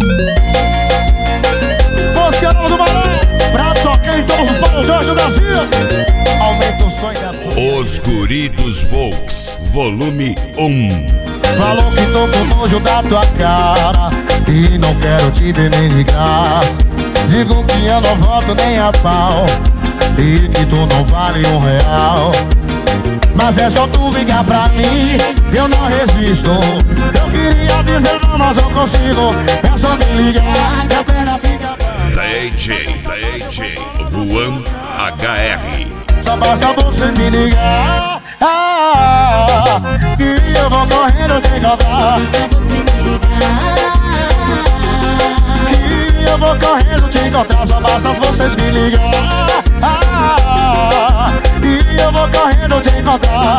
Música nova do Maré, pra tocar em todos os paredões do Brasil. Aumenta o sonho da... Os Guri dos Volks, volume 1. Falou que tô com nojo da tua cara e não quero te ver nem de graça. Digo que eu não volto nem a pau e que tu não vale R$1. Mas é só tu ligar pra mim, eu não resisto. Eu queria dizer não, mas não consigo. É só me ligar que a perna fica... DJ Juan HR. Só basta você me ligar, que eu vou correndo te encontrar. Que eu vou correndo te encontrar. Só basta vocês me ligar, que eu vou correndo te encontrar.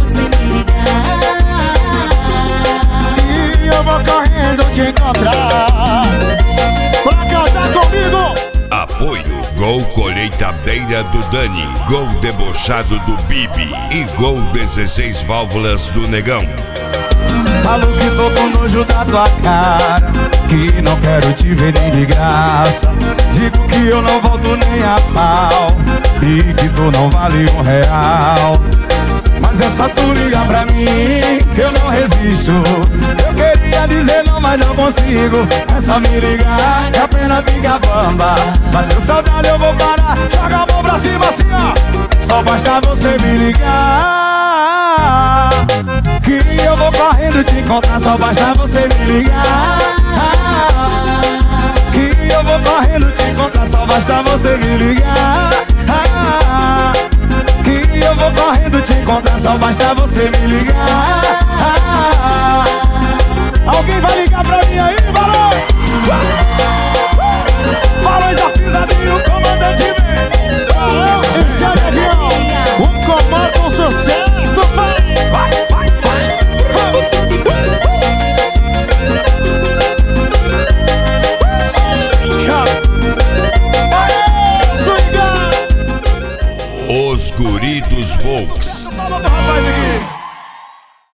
Que eu vou correndo te encontrar. Pra cantar comigo. Apoio Gol Colheitadeira do Dani, Gol Debochado do Bibi e Gol 16 Válvulas do Negão. Falo que tô com nojo da tua cara, que não quero te ver nem de graça. Digo que eu não volto nem a pau e que tu não vale R$1. Mas é só tu ligar pra mim que eu não resisto. Eu queria dizer não, mas não consigo. É só me ligar que a pena fica bamba. Bateu saudade, eu vou parar. Joga a mão pra cima assim, ó. Só basta você me ligar, que eu vou correndo te encontrar. Só basta você me ligar, que eu vou correndo te encontrar. Só basta você me ligar, que eu vou correndo te encontrar. Só basta você me ligar. Alguém vai ligar pra mim aí, Barões? Barões da Pisadinha, o comandante vem. Esse é o avião, o comando com sucesso, vai. Os Guri dos Volks. Rapaz aqui.